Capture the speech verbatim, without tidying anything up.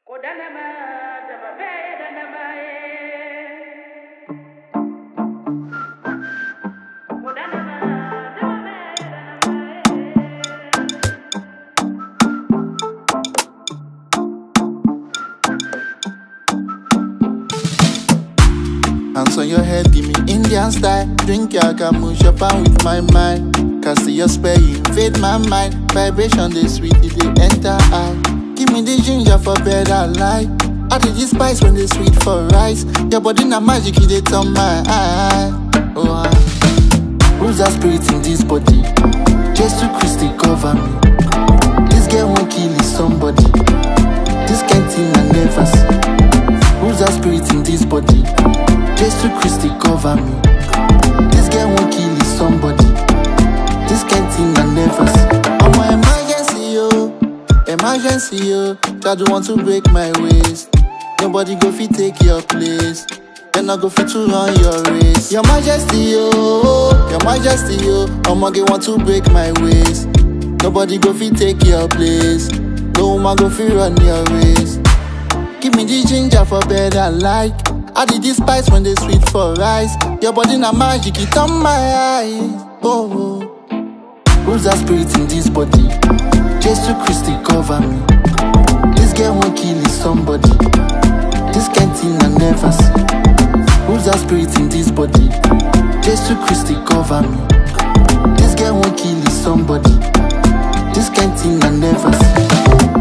Hands on your head, give me Indian style. Drink your camus, your pan with my mind. Cast your spell, you invade my mind. Vibration, they sweet, it they enter eye. Give me the ginger for better life. I did the spice when they sweet for rice. Your body na magic, it they turn my eye. Oh, ah. Who's that spirit in this body? Just to Christy cover me. This girl won't kill somebody. This kind thing I never see. Who's that spirit in this body? Just to Christy cover me. This girl won't kill somebody. This kind thing I never see. I'm an emergency, yo. Emergency, yo. God want to break my waist. Nobody go fit take your place. Then I go fit to run your race. Your majesty, yo. Your majesty, yo. I'ma get want to break my waist. Nobody go fit take your place. No woman go fit run your race. Give me the ginger for better like. I did this spice when they sweet for rice. Your body na magic, it on my eyes. Oh, oh. Who's that spirit in this body? Just to Christy cover me. This girl won't kill somebody. This kind thing I never see. Who's that spirit in this body? Just to Christy cover me. This girl won't kill somebody. This kind thing I never see.